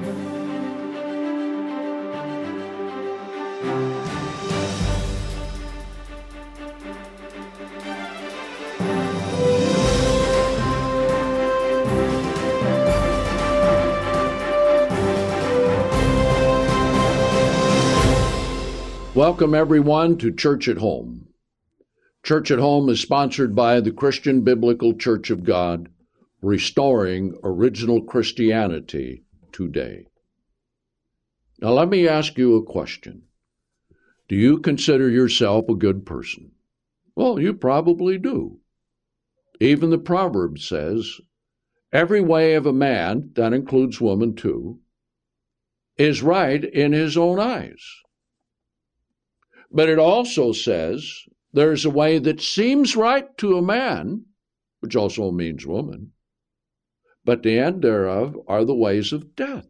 Welcome, everyone, to Church at Home. Church at Home is sponsored by the Christian Biblical Church of God, restoring original Christianity today. Now, let me ask you a question. Do you consider yourself a good person? Well, you probably do. Even the proverb says, every way of a man, that includes woman too, is right in his own eyes. But it also says there's a way that seems right to a man, which also means woman, but the end thereof are the ways of death.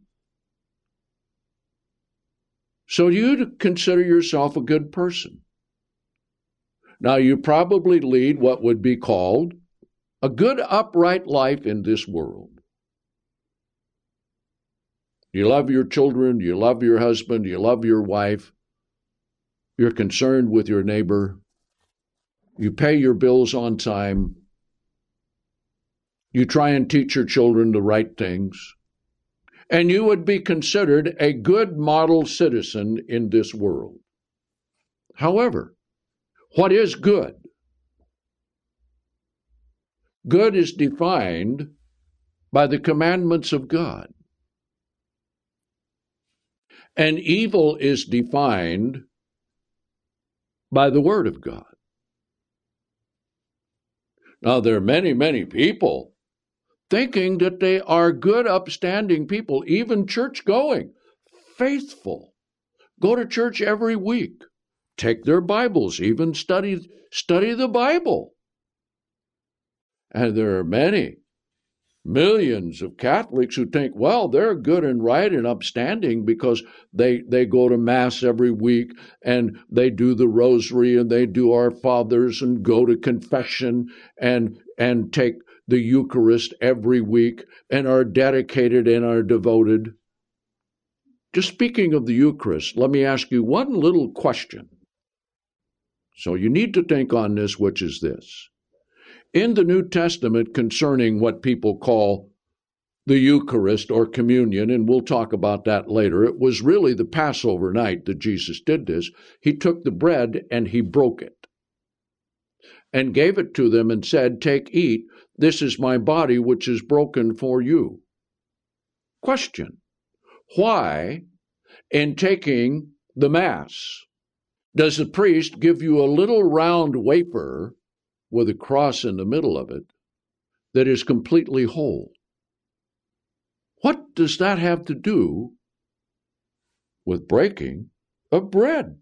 So you consider yourself a good person. Now, you probably lead what would be called a good, upright life in this world. You love your children, you love your husband, you love your wife. You're concerned with your neighbor. You pay your bills on time. You try and teach your children the right things. And you would be considered a good model citizen in this world. However, what is good? Good is defined by the commandments of God. And evil is defined by the Word of God. Now, there are many, many people thinking that they are good, upstanding people, even church-going, faithful, go to church every week, take their Bibles, even study the Bible. And there are many, millions of Catholics who think, well, they're good and right and upstanding because they go to Mass every week and they do the Rosary and they do Our Fathers and go to confession and take the Eucharist every week and are dedicated and are devoted. Just speaking of the Eucharist, let me ask you one little question. So you need to think on this, which is this. In the New Testament, concerning what people call the Eucharist or communion, and we'll talk about that later, it was really the Passover night that Jesus did this. He took the bread and he broke it and gave it to them and said, take, eat, this is my body which is broken for you. Question, why, in taking the Mass, does the priest give you a little round wafer with a cross in the middle of it that is completely whole? What does that have to do with breaking of bread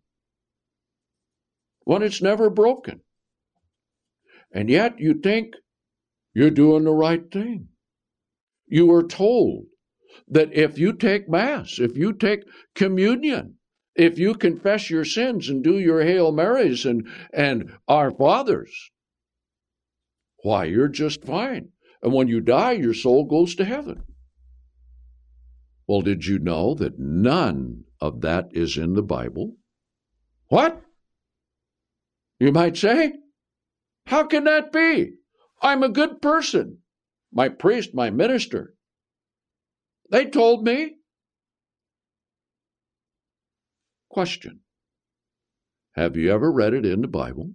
when it's never broken? And yet you think you're doing the right thing. You are told that if you take Mass, if you take communion, if you confess your sins and do your Hail Marys and Our Fathers, why, you're just fine. And when you die, your soul goes to heaven. Well, did you know that none of that is in the Bible? What? You might say, how can that be? I'm a good person. My priest, my minister, they told me. Question, have you ever read it in the Bible?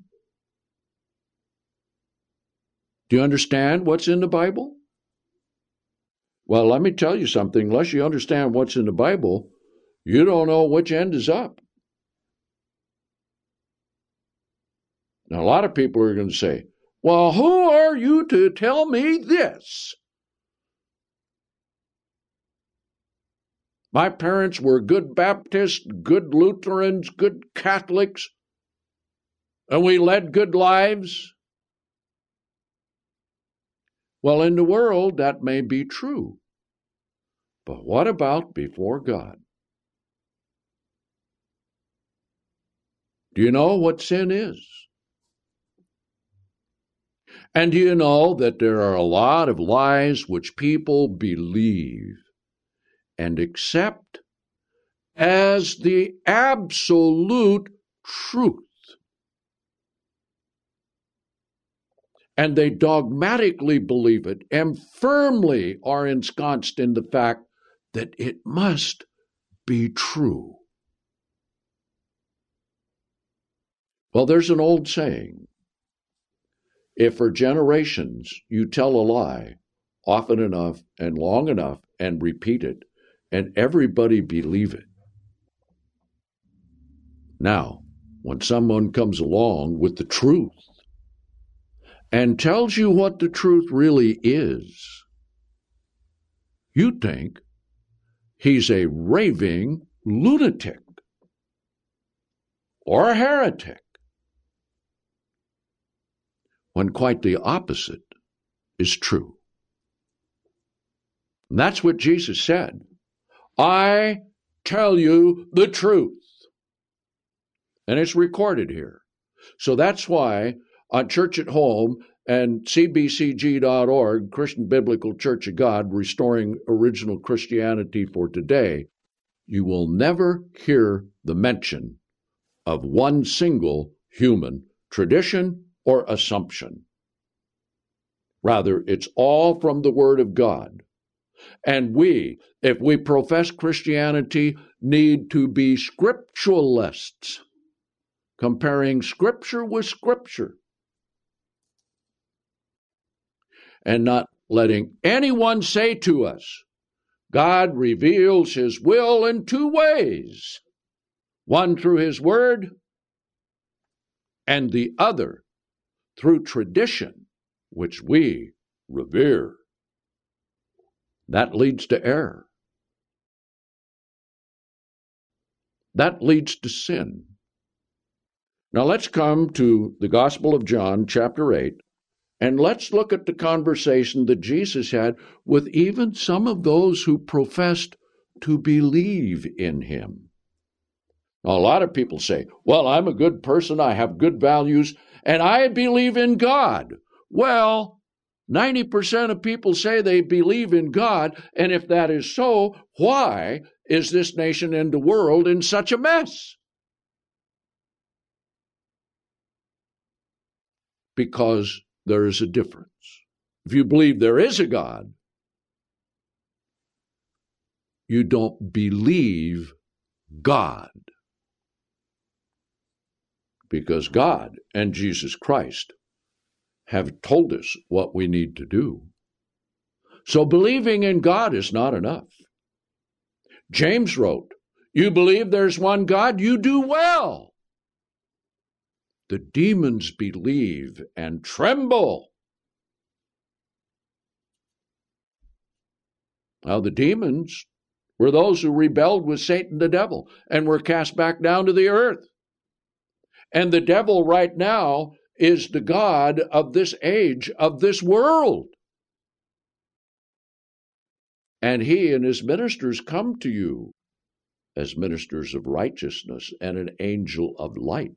Do you understand what's in the Bible? Well, let me tell you something. Unless you understand what's in the Bible, you don't know which end is up. Now, a lot of people are going to say, well, who are you to tell me this? My parents were good Baptists, good Lutherans, good Catholics, and we led good lives. Well, in the world, that may be true. But what about before God? Do you know what sin is? And do you know that there are a lot of lies which people believe and accept as the absolute truth. And they dogmatically believe it and firmly are ensconced in the fact that it must be true. Well, there's an old saying, if for generations you tell a lie often enough and long enough and repeat it, and everybody believe it. Now, when someone comes along with the truth and tells you what the truth really is, you think he's a raving lunatic or a heretic, when quite the opposite is true. And that's what Jesus said. I tell you the truth. And it's recorded here. So that's why on Church at Home and cbcg.org, Christian Biblical Church of God, Restoring Original Christianity for Today, you will never hear the mention of one single human tradition or assumption. Rather, it's all from the Word of God. And we, if we profess Christianity, need to be scripturalists, comparing Scripture with Scripture, and not letting anyone say to us, God reveals His will in two ways, one through His Word, and the other through tradition, which we revere. That leads to error. That leads to sin. Now let's come to the Gospel of John, chapter 8, and let's look at the conversation that Jesus had with even some of those who professed to believe in Him. Now, a lot of people say, well, I'm a good person, I have good values, and I believe in God. Well, 90% of people say they believe in God, and if that is so, why is this nation and the world in such a mess? Because there is a difference. If you believe there is a God, you don't believe God. Because God and Jesus Christ have told us what we need to do. So believing in God is not enough. James wrote, you believe there's one God, you do well. The demons believe and tremble. Now, the demons were those who rebelled with Satan the devil and were cast back down to the earth. And the devil right now is the god of this age, of this world. And he and his ministers come to you as ministers of righteousness and an angel of light.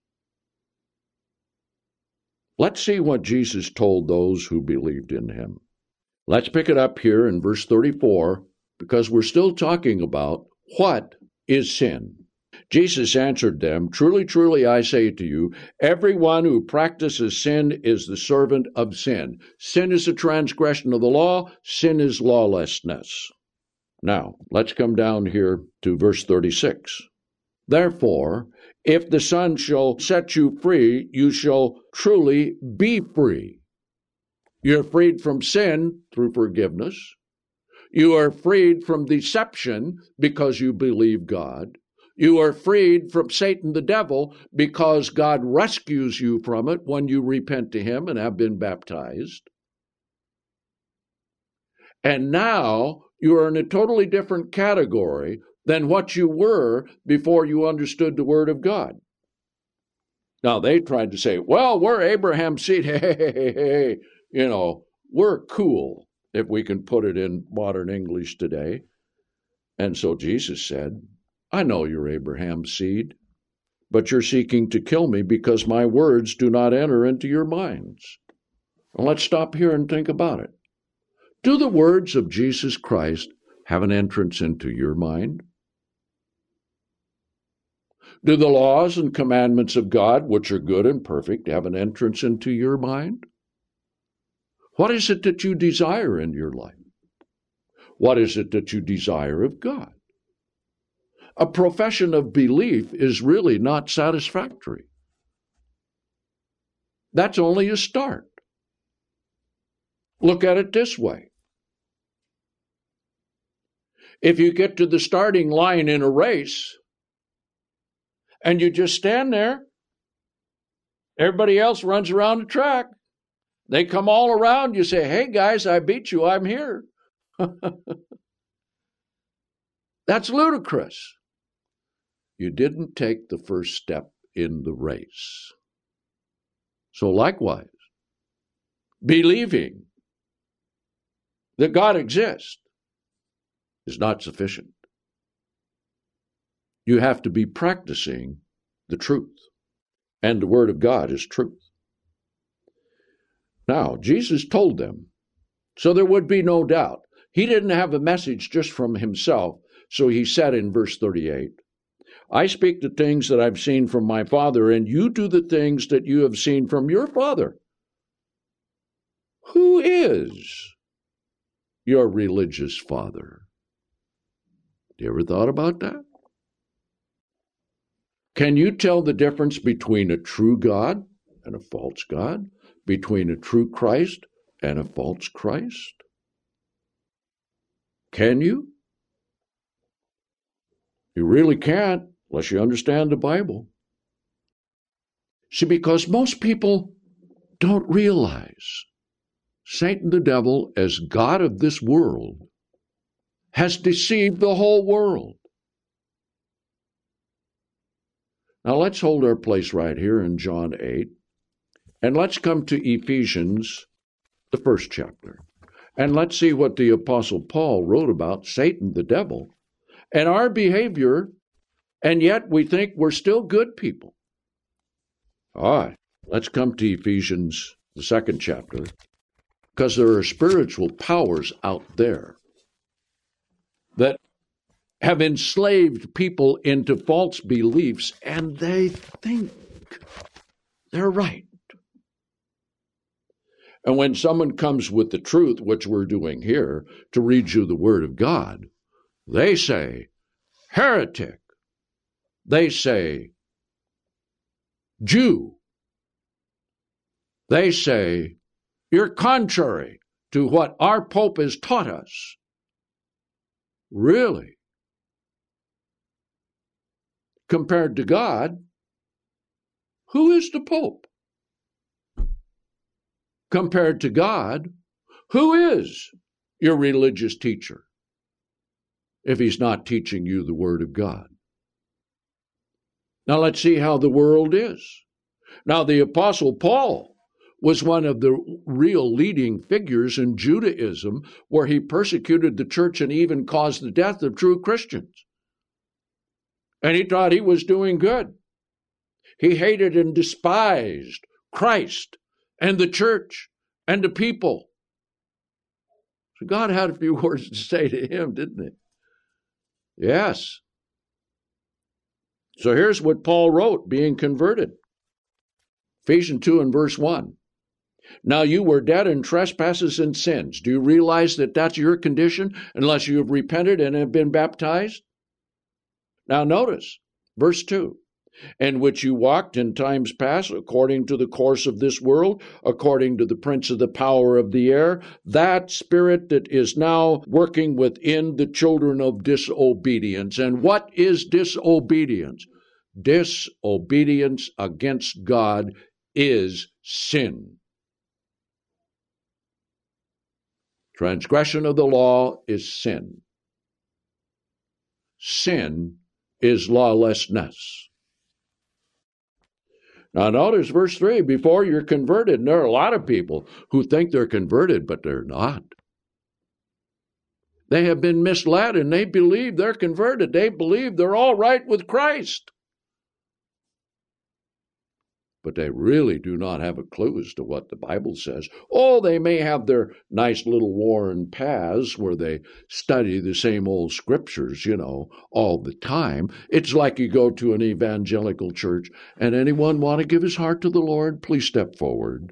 Let's see what Jesus told those who believed in him. Let's pick it up here in verse 34, because we're still talking about what is sin. Jesus answered them, truly, truly, I say to you, everyone who practices sin is the servant of sin. Sin is a transgression of the law. Sin is lawlessness. Now, let's come down here to verse 36. Therefore, if the Son shall set you free, you shall truly be free. You're freed from sin through forgiveness. You are freed from deception because you believe God. You are freed from Satan the devil because God rescues you from it when you repent to him and have been baptized. And now you are in a totally different category than what you were before you understood the Word of God. Now, they tried to say, well, we're Abraham's seed. Hey, we're cool, if we can put it in modern English today. And so Jesus said, I know you're Abraham's seed, but you're seeking to kill me because my words do not enter into your minds. Well, let's stop here and think about it. Do the words of Jesus Christ have an entrance into your mind? Do the laws and commandments of God, which are good and perfect, have an entrance into your mind? What is it that you desire in your life? What is it that you desire of God? A profession of belief is really not satisfactory. That's only a start. Look at it this way. If you get to the starting line in a race and you just stand there, everybody else runs around the track. They come all around, you say, "Hey guys, I beat you, I'm here." That's ludicrous. You didn't take the first step in the race. So likewise, believing that God exists is not sufficient. You have to be practicing the truth. And the Word of God is truth. Now, Jesus told them, so there would be no doubt. He didn't have a message just from himself, so he said in verse 38, "I speak the things that I've seen from my Father, and you do the things that you have seen from your father." Who is your religious father? You ever thought about that? Can you tell the difference between a true God and a false God? Between a true Christ and a false Christ? Can you? You really can't unless you understand the Bible. See, because most people don't realize Satan, the devil, as God of this world, has deceived the whole world. Now let's hold our place right here in John 8, and let's come to Ephesians, the first chapter, and let's see what the Apostle Paul wrote about Satan, the devil, and our behavior, and yet we think we're still good people. All right, let's come to Ephesians, the second chapter, because there are spiritual powers out there that have enslaved people into false beliefs, and they think they're right. And when someone comes with the truth, which we're doing here, to read you the Word of God, they say, heretic. They say, Jew. They say, you're contrary to what our Pope has taught us. Really? Compared to God, who is the Pope? Compared to God, who is your religious teacher if he's not teaching you the Word of God? Now let's see how the world is. Now the Apostle Paul was one of the real leading figures in Judaism, where he persecuted the church and even caused the death of true Christians. And he thought he was doing good. He hated and despised Christ and the church and the people. So God had a few words to say to him, didn't he? Yes. So here's what Paul wrote, being converted. Ephesians 2 and verse 1. Now you were dead in trespasses and sins. Do you realize that that's your condition unless you have repented and have been baptized? Now notice, verse 2. In which you walked in times past according to the course of this world, according to the prince of the power of the air, that spirit that is now working within the children of disobedience. And what is disobedience? Disobedience against God is sin. Transgression of the law is sin. Sin is lawlessness. Now notice verse 3, before you're converted, and there are a lot of people who think they're converted, but they're not. They have been misled and they believe they're converted. They believe they're all right with Christ. but they really do not have a clue as to what the Bible says. Oh, they may have their nice little worn paths where they study the same old scriptures, all the time. It's like you go to an evangelical church, and anyone want to give his heart to the Lord? Please step forward.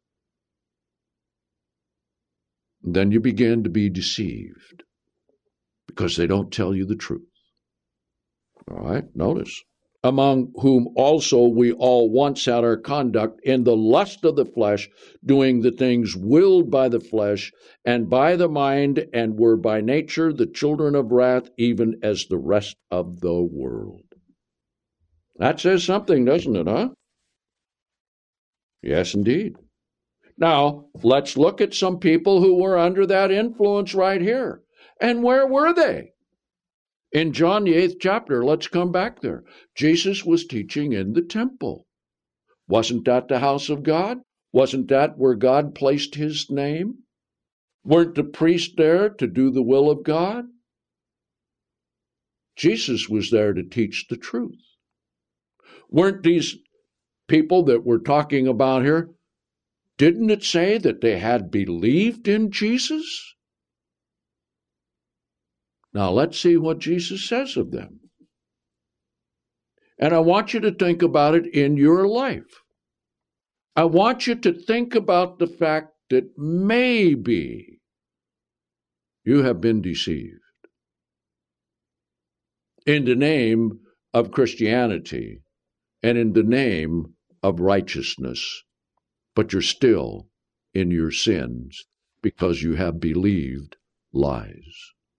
Then you begin to be deceived because they don't tell you the truth. All right, notice. Among whom also we all once had our conduct in the lust of the flesh, doing the things willed by the flesh and by the mind, and were by nature the children of wrath, even as the rest of the world. That says something, doesn't it, huh? Yes, indeed. Now, let's look at some people who were under that influence right here. And where were they? In John, the 8th chapter, let's come back there. Jesus was teaching in the temple. Wasn't that the house of God? Wasn't that where God placed his name? Weren't the priests there to do the will of God? Jesus was there to teach the truth. Weren't these people that we're talking about here, didn't it say that they had believed in Jesus? Now let's see what Jesus says of them. And I want you to think about it in your life. I want you to think about the fact that maybe you have been deceived in the name of Christianity and in the name of righteousness, but you're still in your sins because you have believed lies.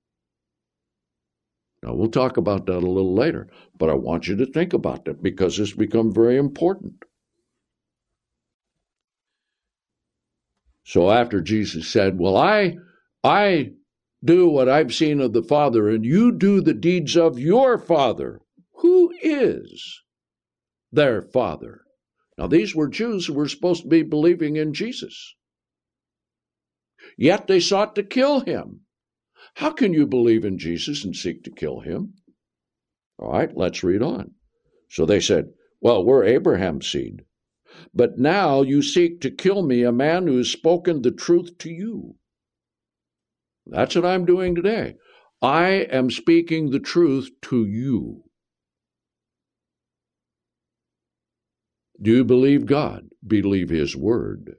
Now, we'll talk about that a little later, but I want you to think about that because it's become very important. So after Jesus said, well, I do what I've seen of the Father, and you do the deeds of your father. Who is their father? Now, these were Jews who were supposed to be believing in Jesus. Yet they sought to kill him. How can you believe in Jesus and seek to kill him? All right, let's read on. So they said, well, we're Abraham's seed. But now you seek to kill me, a man who has spoken the truth to you. That's what I'm doing today. I am speaking the truth to you. Do you believe God? Believe his word.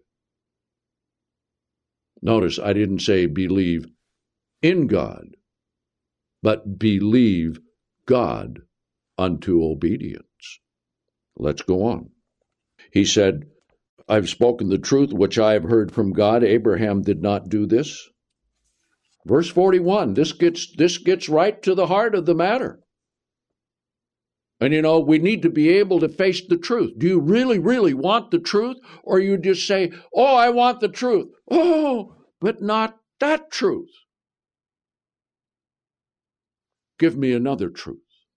Notice I didn't say believe in God, but believe God unto obedience. Let's go on. He said, I've spoken the truth which I have heard from God. Abraham did not do this. Verse 41, this gets right to the heart of the matter. And we need to be able to face the truth. Do you really, really want the truth? Or you just say, oh, I want the truth. Oh, but not that truth. Give me another truth.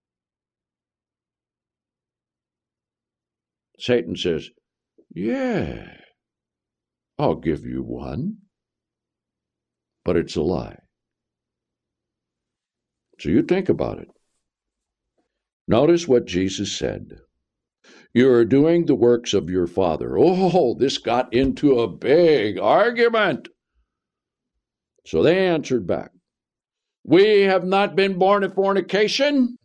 Satan says, yeah, I'll give you one. But it's a lie. So you think about it. Notice what Jesus said. You are doing the works of your father. Oh, this got into a big argument. So they answered back, we have not been born of fornication.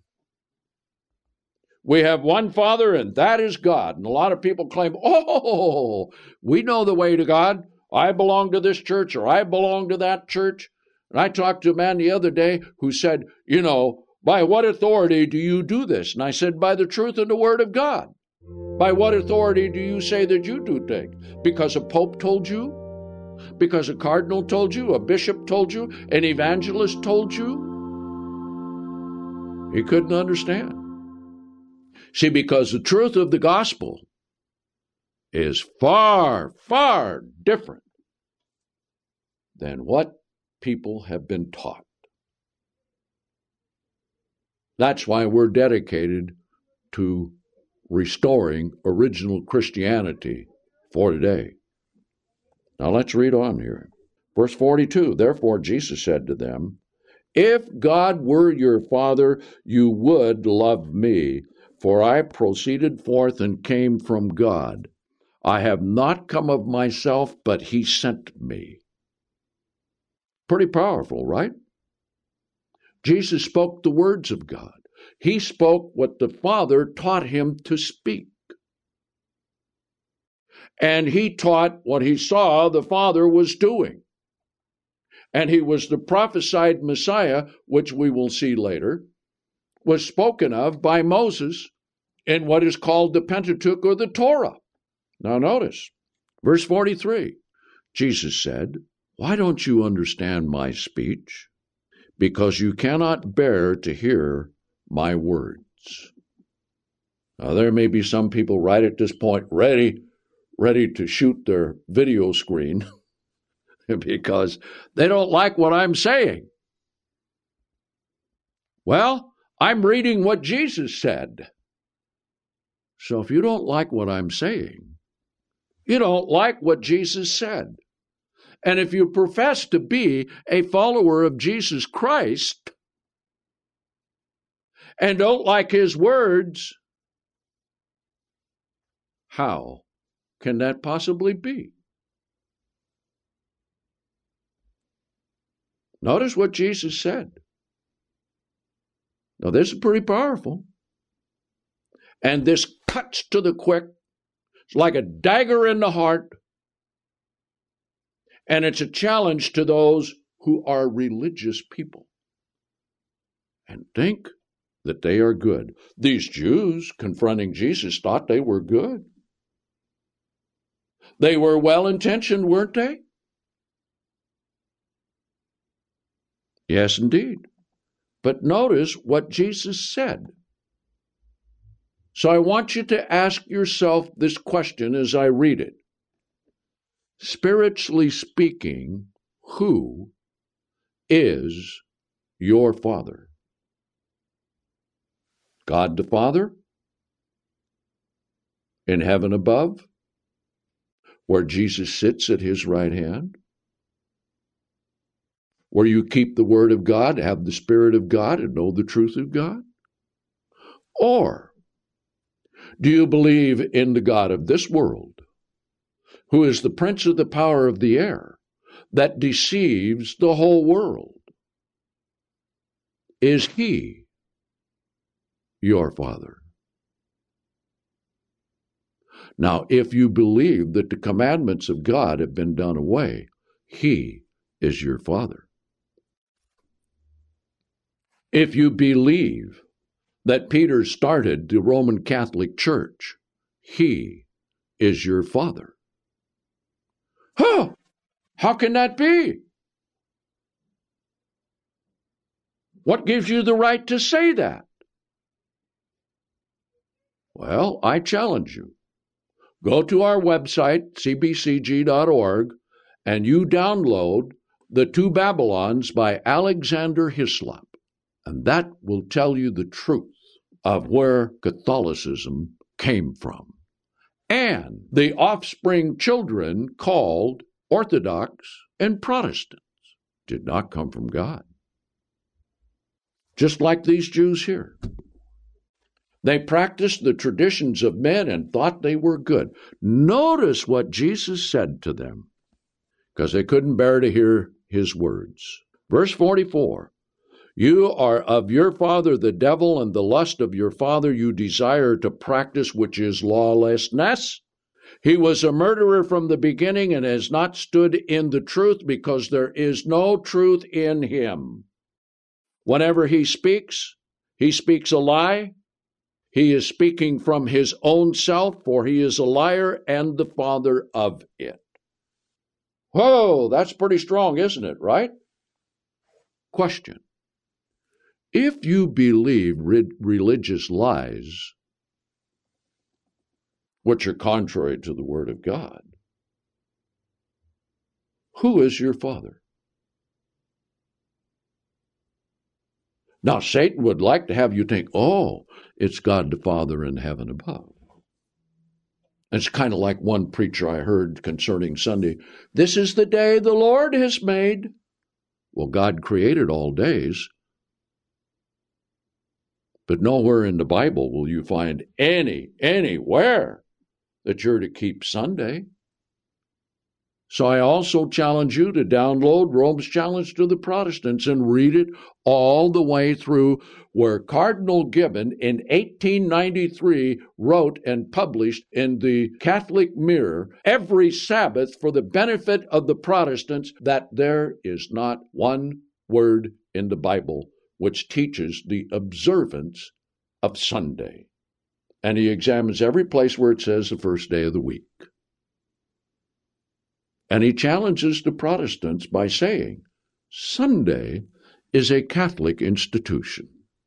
We have one Father, and that is God. And a lot of people claim, oh, we know the way to God. I belong to this church, or I belong to that church. And I talked to a man the other day who said, by what authority do you do this? And I said, by the truth of the Word of God. By what authority do you say that you do things? Because a pope told you? Because a cardinal told you? A bishop told you? An evangelist told you? He couldn't understand. See, because the truth of the gospel is far, far different than what people have been taught. That's why we're dedicated to restoring original Christianity for today. Now let's read on here. Verse 42, therefore Jesus said to them, if God were your Father, you would love me, For I proceeded forth and came from God. I have not come of myself, but he sent me. Pretty powerful, right? Jesus spoke the words of God. He spoke what the Father taught him to speak. And he taught what he saw the Father was doing. And he was the prophesied Messiah, which we will see later, was spoken of by Moses in what is called the Pentateuch or the Torah. Now notice, verse 43, Jesus said, "Why don't you understand my speech? Because you cannot bear to hear my words." Now there may be some people right at this point ready to shoot their video screen because they don't like what I'm saying. Well, I'm reading what Jesus said. So if you don't like what I'm saying, you don't like what Jesus said. And if you profess to be a follower of Jesus Christ and don't like his words, how can that possibly be? Notice what Jesus said. Now, this is pretty powerful. And this cuts to the quick. It's like a dagger in the heart. And it's a challenge to those who are religious people and think that they are good. These Jews confronting Jesus thought they were good. They were well-intentioned, weren't they? Yes, indeed. But notice what Jesus said. So I want you to ask yourself this question as I read it. Spiritually speaking, who is your Father? God the Father? In heaven above? Where Jesus sits at his right hand? Where you keep the Word of God, have the Spirit of God, and know the truth of God? Or do you believe in the God of this world, who is the prince of the power of the air, that deceives the whole world? Is he your Father? Now, if you believe that the commandments of God have been done away, he is your Father. If you believe that Peter started the Roman Catholic Church, he is your Father. Huh? How can that be? What gives you the right to say that? Well, I challenge you. Go to our website, cbcg.org, and you download The Two Babylons by Alexander Hislop. And that will tell you the truth of where Catholicism came from. And the offspring children called Orthodox and Protestants did not come from God. Just like these Jews here. They practiced the traditions of men and thought they were good. Notice what Jesus said to them, because they couldn't bear to hear his words. Verse 44, "You are of your father the devil, and the lust of your father you desire to practice, which is lawlessness. He was a murderer from the beginning and has not stood in the truth, because there is no truth in him. Whenever he speaks a lie. He is speaking from his own self, for he is a liar and the father of it." Whoa, that's pretty strong, isn't it, right? Question. If you believe religious lies, which are contrary to the Word of God, who is your Father? Now, Satan would like to have you think, oh, it's God the Father in heaven above. It's kind of like one preacher I heard concerning Sunday. This is the day the Lord has made. Well, God created all days, But nowhere in the Bible will you find anywhere that you're to keep Sunday. So I also challenge you to download Rome's Challenge to the Protestants and read it all the way through, where Cardinal Gibbon in 1893 wrote and published in the Catholic Mirror every Sabbath for the benefit of the Protestants that there is not one word in the Bible which teaches the observance of Sunday. And he examines every place where it says the first day of the week. And he challenges the Protestants by saying, Sunday is a Catholic institution.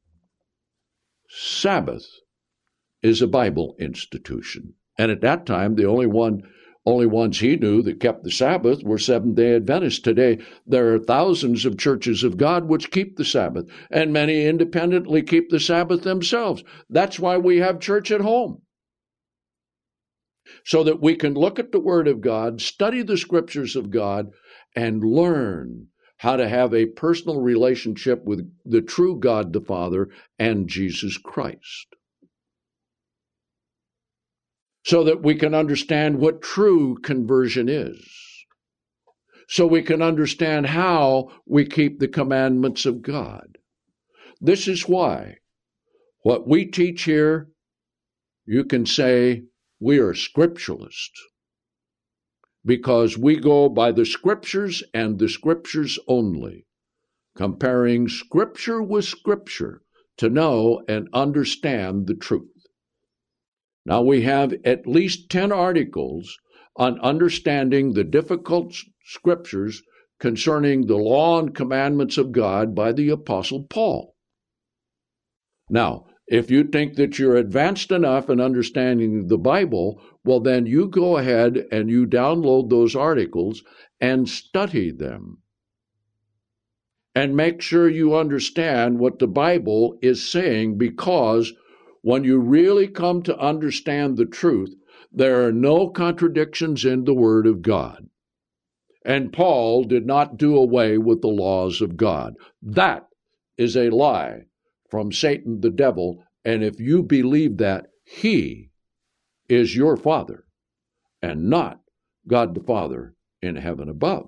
Sabbath is a Bible institution. And at that time, the only ones he knew that kept the Sabbath were Seventh-day Adventists. Today, there are thousands of churches of God which keep the Sabbath, and many independently keep the Sabbath themselves. That's why we have church at home, so that we can look at the Word of God, study the Scriptures of God, and learn how to have a personal relationship with the true God the Father and Jesus Christ, so that we can understand what true conversion is, so we can understand how we keep the commandments of God. This is why what we teach here, you can say we are scripturalists, because we go by the Scriptures and the Scriptures only, comparing Scripture with Scripture to know and understand the truth. Now, we have at least 10 articles on understanding the difficult Scriptures concerning the law and commandments of God by the Apostle Paul. Now, if you think that you're advanced enough in understanding the Bible, well, then you go ahead and you download those articles and study them. And make sure you understand what the Bible is saying, because when you really come to understand the truth, there are no contradictions in the Word of God. And Paul did not do away with the laws of God. That is a lie from Satan the devil, and if you believe that, he is your father and not God the Father in heaven above.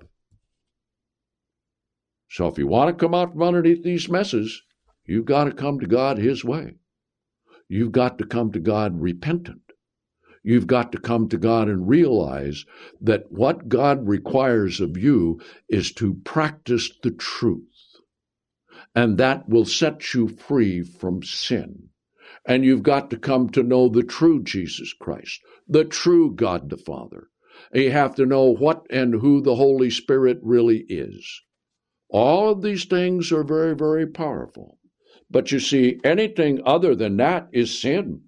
So if you want to come out from underneath these messes, you've got to come to God his way. You've got to come to God repentant. You've got to come to God and realize that what God requires of you is to practice the truth. And that will set you free from sin. And you've got to come to know the true Jesus Christ, the true God the Father. And you have to know what and who the Holy Spirit really is. All of these things are very, very powerful. But you see, anything other than that is sin.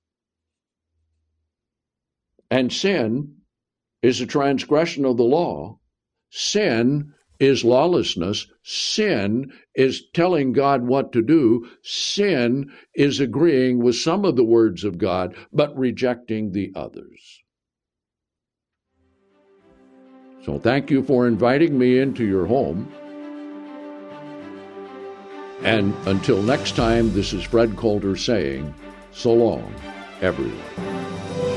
And sin is a transgression of the law. Sin is lawlessness. Sin is telling God what to do. Sin is agreeing with some of the words of God, but rejecting the others. So thank you for inviting me into your home. And until next time, this is Fred Coulter saying, so long, everyone.